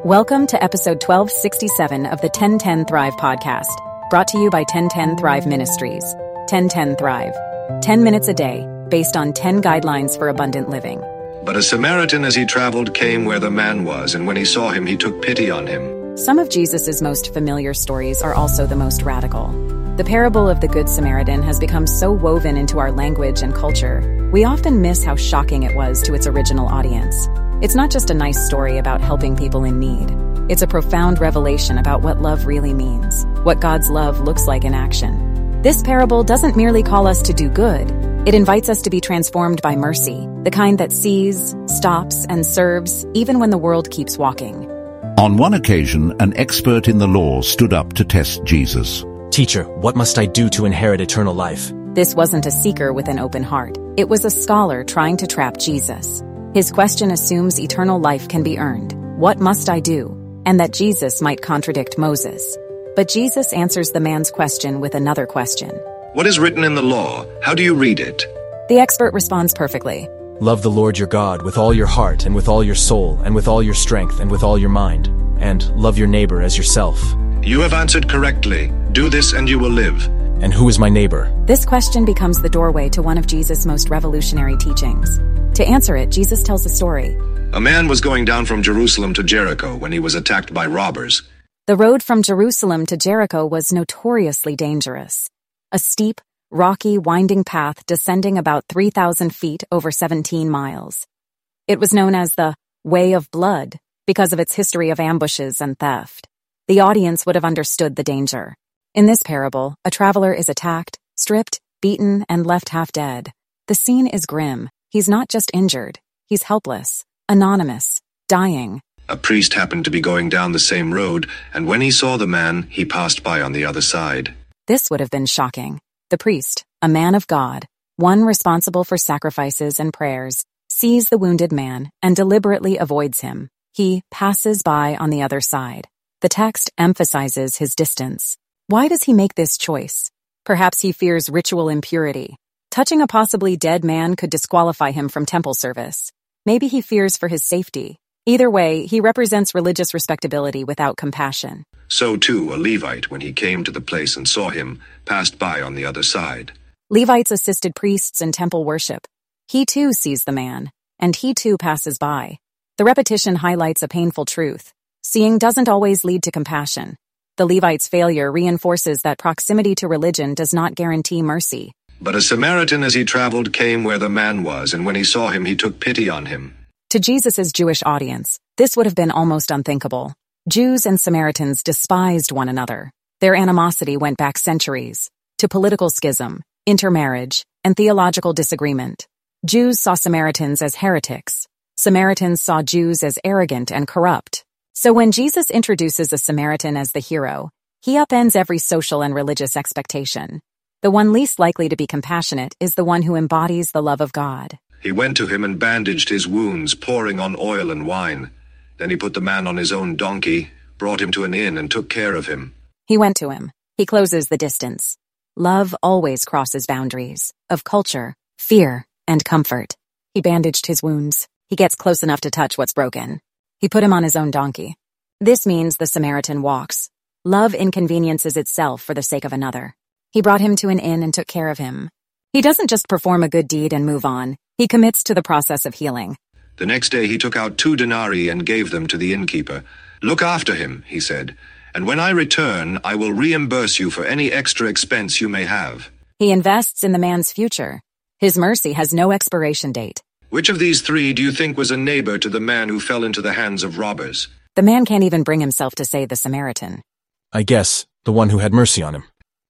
Welcome to episode 1267 of the 1010 Thrive podcast, brought to you by 1010 Thrive Ministries. 1010 Thrive. 10 minutes a day, based on 10 guidelines for abundant living. But a Samaritan as he traveled came where the man was, and when he saw him, he took pity on him. Some of Jesus' most familiar stories are also the most radical. The parable of the Good Samaritan has become so woven into our language and culture, we often miss how shocking it was to its original audience. It's not just a nice story about helping people in need. It's a profound revelation about what love really means, what God's love looks like in action. This parable doesn't merely call us to do good. It invites us to be transformed by mercy, the kind that sees, stops, and serves even when the world keeps walking. On one occasion, an expert in the law stood up to test Jesus. "Teacher, what must I do to inherit eternal life?" This wasn't a seeker with an open heart. It was a scholar trying to trap Jesus. His question assumes eternal life can be earned. What must I do? And that Jesus might contradict Moses. But Jesus answers the man's question with another question. What is written in the law? How do you read it? The expert responds perfectly. "Love the Lord your God with all your heart and with all your soul and with all your strength and with all your mind, and love your neighbor as yourself." You have answered correctly. Do this and you will live. "And who is my neighbor?" This question becomes the doorway to one of Jesus' most revolutionary teachings. To answer it, Jesus tells a story. A man was going down from Jerusalem to Jericho when he was attacked by robbers. The road from Jerusalem to Jericho was notoriously dangerous. A steep, rocky, winding path descending about 3,000 feet over 17 miles. It was known as the Way of Blood because of its history of ambushes and theft. The audience would have understood the danger. In this parable, a traveler is attacked, stripped, beaten, and left half dead. The scene is grim. He's not just injured. He's helpless, anonymous, dying. A priest happened to be going down the same road, and when he saw the man, he passed by on the other side. This would have been shocking. The priest, a man of God, one responsible for sacrifices and prayers, sees the wounded man and deliberately avoids him. He passes by on the other side. The text emphasizes his distance. Why does he make this choice? Perhaps he fears ritual impurity. Touching a possibly dead man could disqualify him from temple service. Maybe he fears for his safety. Either way, he represents religious respectability without compassion. So too, a Levite, when he came to the place and saw him, passed by on the other side. Levites assisted priests in temple worship. He too sees the man, and he too passes by. The repetition highlights a painful truth. Seeing doesn't always lead to compassion. The Levite's failure reinforces that proximity to religion does not guarantee mercy. But a Samaritan as he traveled came where the man was, and when he saw him, he took pity on him. To Jesus' Jewish audience, this would have been almost unthinkable. Jews and Samaritans despised one another. Their animosity went back centuries to political schism, intermarriage, and theological disagreement. Jews saw Samaritans as heretics. Samaritans saw Jews as arrogant and corrupt. So when Jesus introduces a Samaritan as the hero, he upends every social and religious expectation. The one least likely to be compassionate is the one who embodies the love of God. He went to him and bandaged his wounds, pouring on oil and wine. Then he put the man on his own donkey, brought him to an inn, and took care of him. He went to him. He closes the distance. Love always crosses boundaries of culture, fear, and comfort. He bandaged his wounds. He gets close enough to touch what's broken. He put him on his own donkey. This means the Samaritan walks. Love inconveniences itself for the sake of another. He brought him to an inn and took care of him. He doesn't just perform a good deed and move on. He commits to the process of healing. The next day he took out 2 denarii and gave them to the innkeeper. "Look after him," he said, "and when I return, I will reimburse you for any extra expense you may have." He invests in the man's future. His mercy has no expiration date. Which of these 3 do you think was a neighbor to the man who fell into the hands of robbers? The man can't even bring himself to say the Samaritan. "I guess the one who had mercy on him."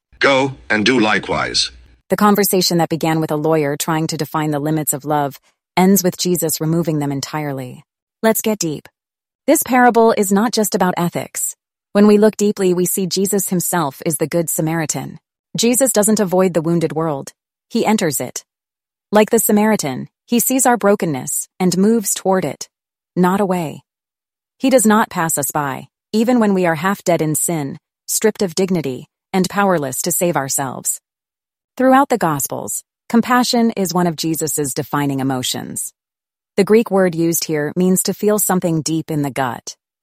Go and do likewise. The conversation that began with a lawyer trying to define the limits of love ends with Jesus removing them entirely. Let's get deep. This parable is not just about ethics. When we look deeply, we see Jesus himself is the Good Samaritan. Jesus doesn't avoid the wounded world. He enters it. Like the Samaritan, he sees our brokenness and moves toward it, not away. He does not pass us by, even when we are half dead in sin, stripped of dignity, and powerless to save ourselves. Throughout the Gospels, compassion is one of Jesus' defining emotions. The Greek word used here means to feel something deep in the gut.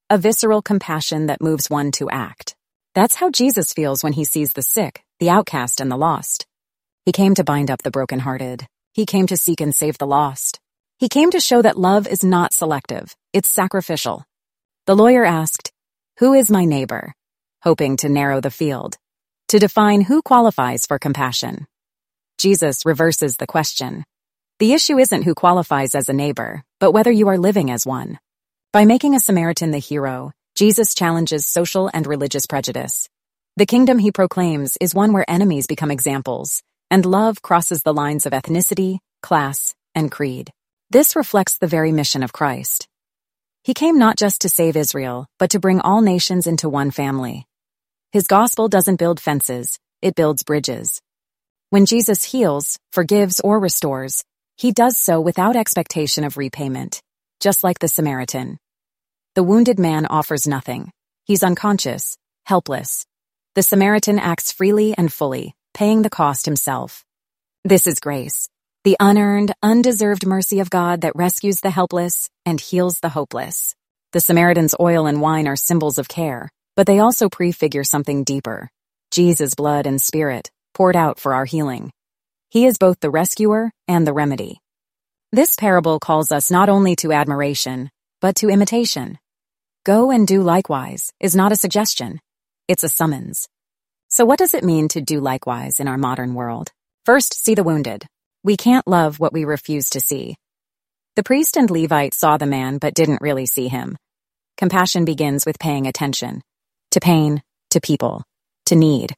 a visceral compassion that moves one to act. That's how Jesus feels when he sees the sick, the outcast, and the lost. He came to bind up the brokenhearted. He came to seek and save the lost. He came to show that love is not selective, it's sacrificial. The lawyer asked, "Who is my neighbor?" hoping to narrow the field, to define who qualifies for compassion. Jesus reverses the question. The issue isn't who qualifies as a neighbor, but whether you are living as one. By making a Samaritan the hero, Jesus challenges social and religious prejudice. The kingdom he proclaims is one where enemies become examples, and love crosses the lines of ethnicity, class, and creed. This reflects the very mission of Christ. He came not just to save Israel, but to bring all nations into one family. His gospel doesn't build fences, it builds bridges. When Jesus heals, forgives, or restores, he does so without expectation of repayment, just like the Samaritan. The wounded man offers nothing. He's unconscious, helpless. The Samaritan acts freely and fully, paying the cost himself. This is grace, the unearned, undeserved mercy of God that rescues the helpless and heals the hopeless. The Samaritan's oil and wine are symbols of care, but they also prefigure something deeper: Jesus' blood and spirit, poured out for our healing. He is both the rescuer and the remedy. This parable calls us not only to admiration, but to imitation. Go and do likewise is not a suggestion. It's a summons. So what does it mean to do likewise in our modern world? First, see the wounded. We can't love what we refuse to see. The priest and Levite saw the man but didn't really see him. Compassion begins with paying attention. To pain, to people, to need.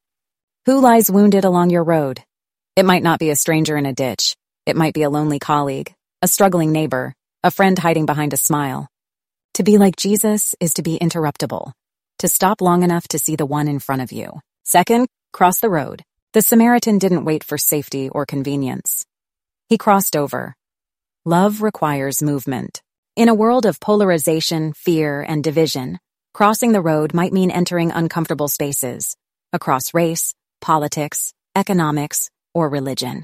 Who lies wounded along your road? It might not be a stranger in a ditch. It might be a lonely colleague, a struggling neighbor, a friend hiding behind a smile. To be like Jesus is to be interruptible, to stop long enough to see the one in front of you. Second, cross the road. The Samaritan didn't wait for safety or convenience. He crossed over. Love requires movement. In a world of polarization, fear, and division, crossing the road might mean entering uncomfortable spaces, across race, politics, economics, or religion.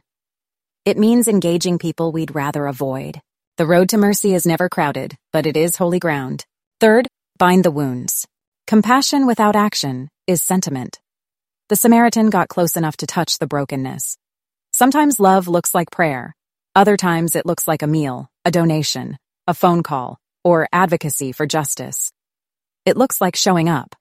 It means engaging people we'd rather avoid. The road to mercy is never crowded, but it is holy ground. Third, bind the wounds. Compassion without action is sentiment. The Samaritan got close enough to touch the brokenness. Sometimes love looks like prayer. Other times it looks like a meal, a donation, a phone call, or advocacy for justice. It looks like showing up.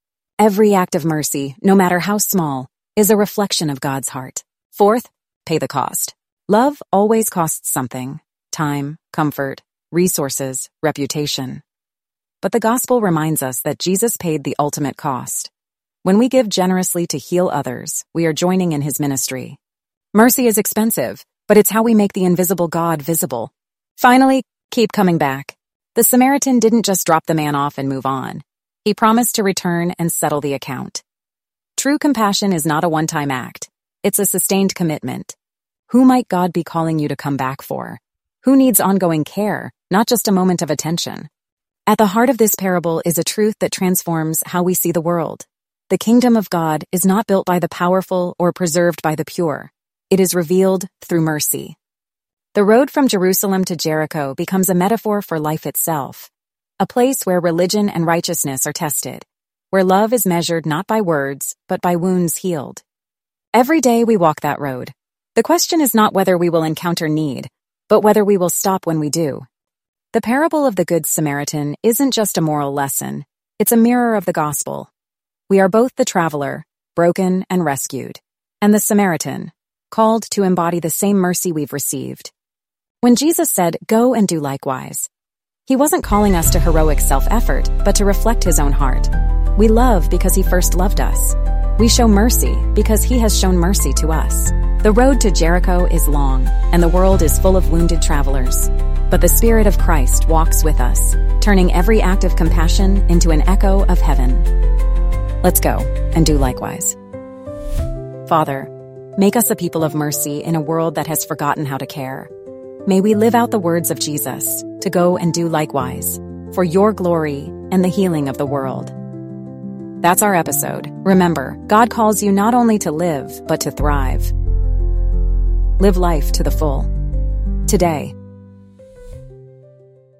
Every act of mercy, no matter how small, is a reflection of God's heart. Fourth, pay the cost. Love always costs something: time, comfort, resources, reputation. But the gospel reminds us that Jesus paid the ultimate cost. When we give generously to heal others, we are joining in his ministry. Mercy is expensive, but it's how we make the invisible God visible. Finally, keep coming back. The Samaritan didn't just drop the man off and move on. He promised to return and settle the account. True compassion is not a one-time act. It's a sustained commitment. Who might God be calling you to come back for? Who needs ongoing care, not just a moment of attention? At the heart of this parable is a truth that transforms how we see the world. The kingdom of God is not built by the powerful or preserved by the pure. It is revealed through mercy. The road from Jerusalem to Jericho becomes a metaphor for life itself, a place where religion and righteousness are tested, where love is measured not by words, but by wounds healed. Every day we walk that road. The question is not whether we will encounter need, but whether we will stop when we do. The parable of the Good Samaritan isn't just a moral lesson, it's a mirror of the gospel. We are both the traveler, broken and rescued, and the Samaritan, called to embody the same mercy we've received. When Jesus said, "Go and do likewise," he wasn't calling us to heroic self-effort, but to reflect his own heart. We love because he first loved us. We show mercy because he has shown mercy to us. The road to Jericho is long, and the world is full of wounded travelers. But the Spirit of Christ walks with us, turning every act of compassion into an echo of heaven. Let's go and do likewise. Father, make us a people of mercy in a world that has forgotten how to care. May we live out the words of Jesus, to go and do likewise, for your glory and the healing of the world. That's our episode. Remember, God calls you not only to live, but to thrive. Live life to the full. Today,